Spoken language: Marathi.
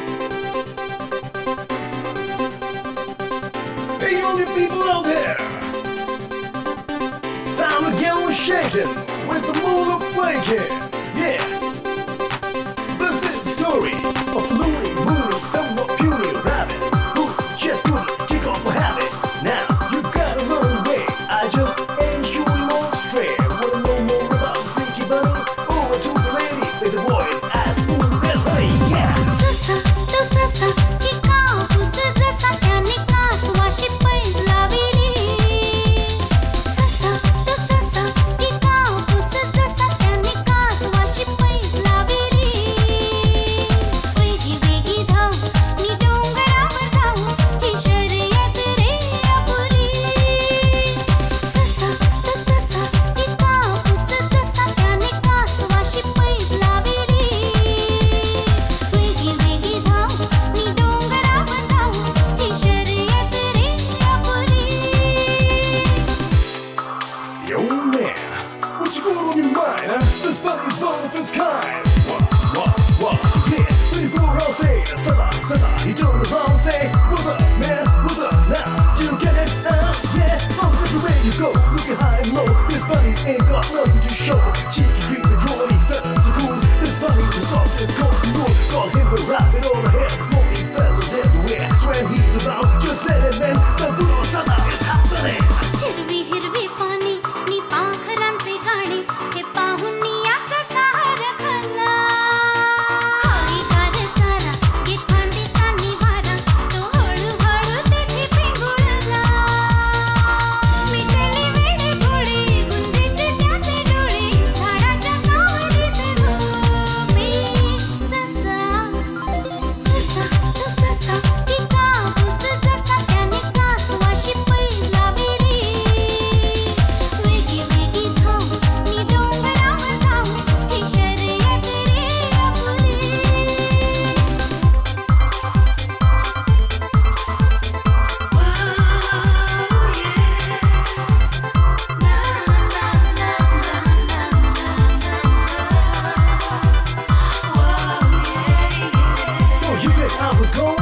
Hey, all you people out there! It's time to get shaking with the mood of flanking. Yeah! This is the story of Louie, Mooney, somewhat puny rabbit who just couldn't kick off a habit. Now, you gotta learn the way. I just ain't shooting off straight. Wanna know more about the freaky bunny? Over to the lady with the voice as smooth as honey. Yeah! Sasa, to sasa, kikao kusidasa yanika swashi paizla vili. Sasa, to sasa, kikao kusidasa yanika swashi paizla vili. Vegi vegi dhau, ni dongaravar dhau, hi shariyat re apuri. Sasa, to sasa, kikao kusidasa yanika swashi paizla vili. Vegi vegi dhau, ni dongaravar dhau, hi shariyat re apuri. Yo man, what you got on your mind, huh? This bunny's one of its kind. What? Yeah, when you go around saying, Sasa, you turn around and say, what's up, man? What's up now? Do you get it? Yeah, from everywhere you go, looking high and low. This bunny's ain't got nothing to show. Cheeky, creepy, crawly, fellas so cool. This bunny is soft as cold and wool. Call him a rabbit or a hair, smoking fellas everywhere. So when he's around, just let him in. The good old Sasa is happening. हिरवी हिरवी पाणी नी पाखरांचे गाणे हे पाहून असा सहारा खरा हळीगार चारा घे फांदीचा निवारा तो हळूहळू तेथे पेंगुळला मिटले वेडे घोडे गुंजेचे त्याचे डोळे झाडाच्या सावलीत झोपे ससा ससा तो ससा की कापूस जसा त्याने कासवाशी पैला विरी वेगी वेगी धाव मी डोंगरावर धाव ही शर्यत रे अपुरी So you think I was going